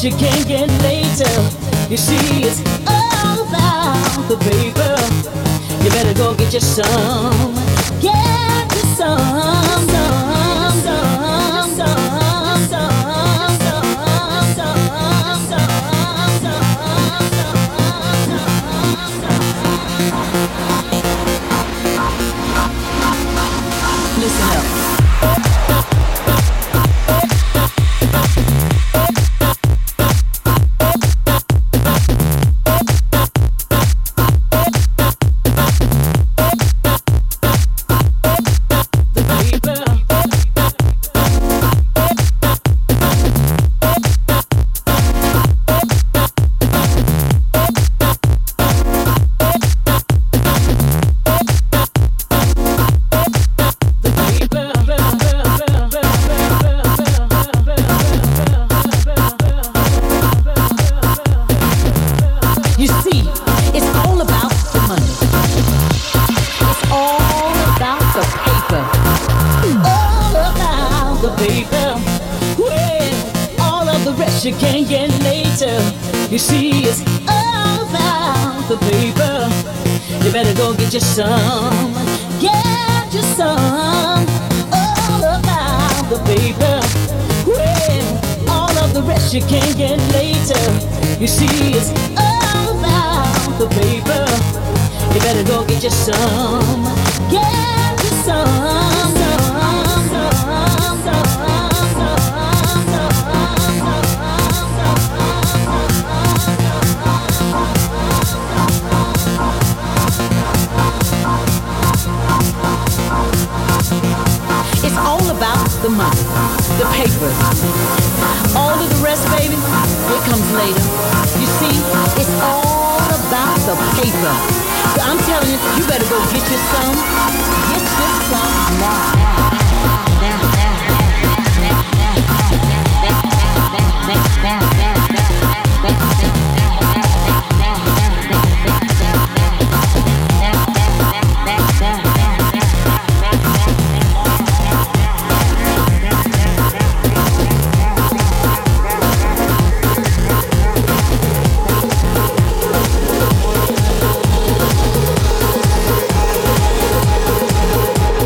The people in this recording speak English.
rest you can get later. You see, it's all about the paper. You better go get you some. Get you some, some, some, some, some, some, some, some. Listen up. You can't get later. You see, it's all about the paper. You better go get you some. Get you some. All about the paper. Well, all of the rest you can't get later. You see, it's all about the paper. You better go get you some. Get you some. It's all about the money, the papers. All of the rest, baby, it comes later. You see, it's all about the paper. So I'm telling you, you better go get you some.